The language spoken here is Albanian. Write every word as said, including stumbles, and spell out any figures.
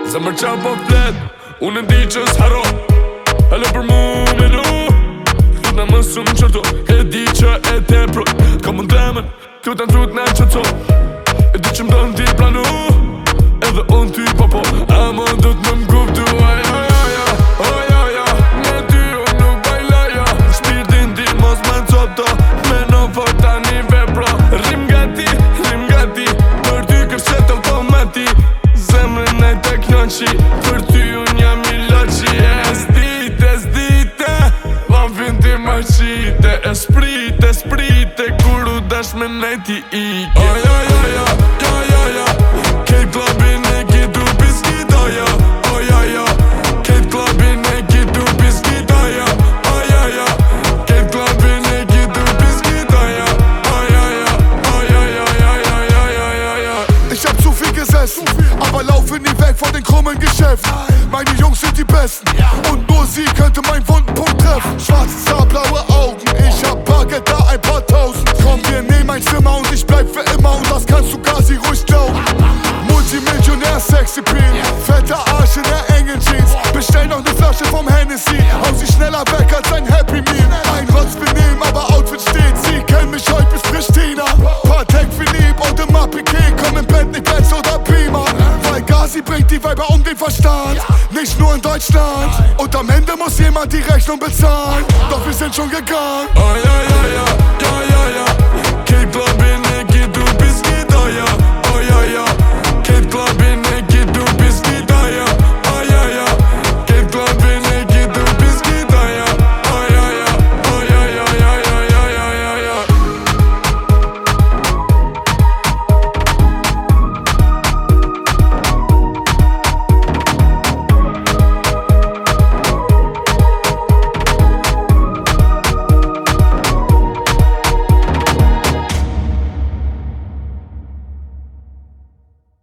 Zemër qa po flet, unë ndi që s'haro. Halo për mu me lu, Lut në më shumë qërto, e di që e te pro. Ka mund temen, kjo të në trut në që to. E di që më do në ti planu, edhe unë ty po po. Ama do të më m'kuptu, aj aj aj aj, aj aj aj. Me ty unë nuk bajlaja, shpirtin ti mos me n'copto. Me në fort tani vepra, rim gati, rim gati. Për ty kërset automati, zemrën e tek njënqi. Për ty unë jam i loqi, e s'dite, s'dite. Lafin ti ma qite, e sprite, sprite. Kur u dash me nejti ike. Aj aj aj aj, aj aj aj. Kejt klabin e kitu piskit, aj aj aj aj aj. Kejt klabin e kitu piskit, aj aj aj aj aj. Kejt klabin e kitu piskit, aj aj aj aj aj aj aj aj aj aj aj. Ich hab zu viel gesessen, aber laufe nie weg vor den krummen Geschäften. Meine Jungs sind die Besten und nur sie könnte meinen wunden Punkt treffen. Schwarzes Haar, blaue Augen, ich hab Bargeld da, ein paar tausend. Komm, wir nehmen ein Zimmer und ich bleib für immer und das kannst du quasi ruhig glauben. Multimillionär, sexy Pin, fetter Arsch in der engen Jeans. Bestell noch ne Flasche vom Hennessy, hau sie schneller weg als ein Happy Meal. Ein Rotz benehmen, aber Outfit steht, sie kennen mich heute bis Pristina. Patek Philippe und immer Piquet, komm im Bett nicht Benz oder Beamer. Weil Gazi bringt die Weiber um den Verstand, nicht nur in Deutschland. Und am Ende muss jemand die Rechnung bezahlen, doch wir sind schon gegangen. Aj aj aj aj, aj aj aj. Kejt klabin